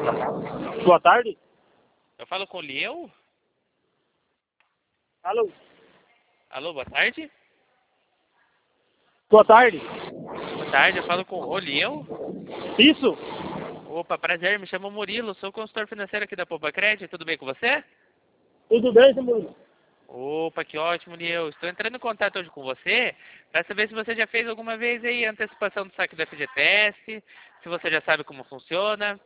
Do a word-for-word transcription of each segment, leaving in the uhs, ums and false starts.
Boa tarde. Eu falo com o Liel? Alô. Alô, boa tarde? Boa tarde. Boa tarde, eu falo com o Liel? Isso? Opa, prazer, me chamo Murilo, sou consultor financeiro aqui da Poupa Crédito, tudo bem com você? Tudo bem, Samuel? Opa, que ótimo, Liel. Estou entrando em contato hoje com você para saber se você já fez alguma vez aí antecipação do saque do F G T S, se você já sabe como funciona.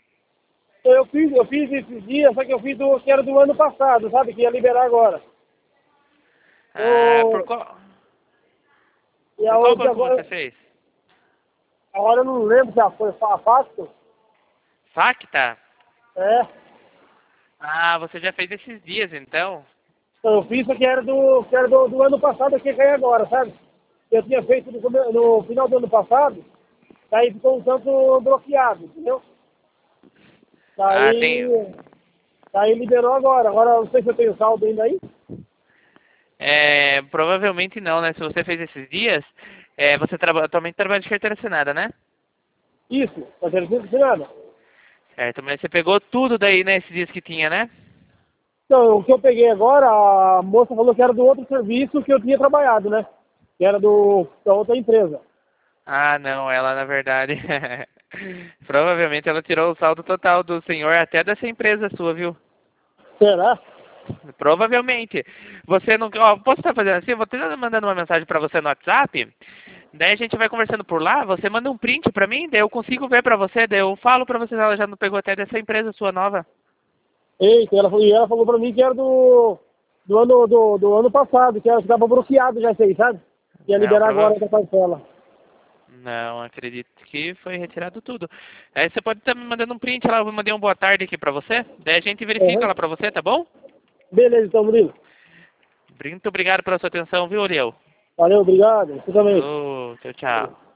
Eu fiz, eu fiz esses dias, só que eu fiz o que era do ano passado, sabe? Que ia liberar agora. Ah, por O, qual, e a por qual outra banco você agora, fez? agora eu não lembro se foi a Facto. Facta? É. Ah, você já fez esses dias então? Então, eu fiz o que era do, que era do, do ano passado, que cai agora, sabe? Eu tinha feito no, come- no final do ano passado, daí ficou um tanto bloqueado, entendeu? Ah, Daí, tem. daí liberou agora. Agora eu não sei se eu tenho saldo ainda aí. É, provavelmente não, né? Se você fez esses dias, é, você traba, atualmente trabalha de carteira assinada, né? Isso, tá tendo nada. Certo, mas você pegou tudo daí, né? Esses dias que tinha, né? Então, o que eu peguei agora, a moça falou que era do outro serviço que eu tinha trabalhado, né? Que era do, da outra empresa. Ah, não, ela na verdade. Provavelmente ela tirou o saldo total do senhor até dessa empresa sua, viu? Será? Provavelmente. Você não. Ó, posso estar fazendo assim? Vou estar mandando uma mensagem pra você no WhatsApp. Daí a gente vai conversando por lá. Você manda um print pra mim, daí eu consigo ver pra você. Daí eu falo pra você se ela já não pegou até dessa empresa sua nova. Eita, ela, falou- e ela falou pra mim que era do, do, ano, do, do ano passado, que estava bloqueado já isso aí, sabe? Ia Não, liberar agora provavelmente. essa parcela. Não, acredito que foi retirado tudo. Aí você pode estar me mandando um print lá, eu mandei um boa tarde aqui pra você. Daí a gente verifica Uhum. lá pra você, tá bom? Beleza, então, Murilo. Muito obrigado pela sua atenção, viu, Uriel? Valeu, obrigado. Você também. Falou, tchau, tchau.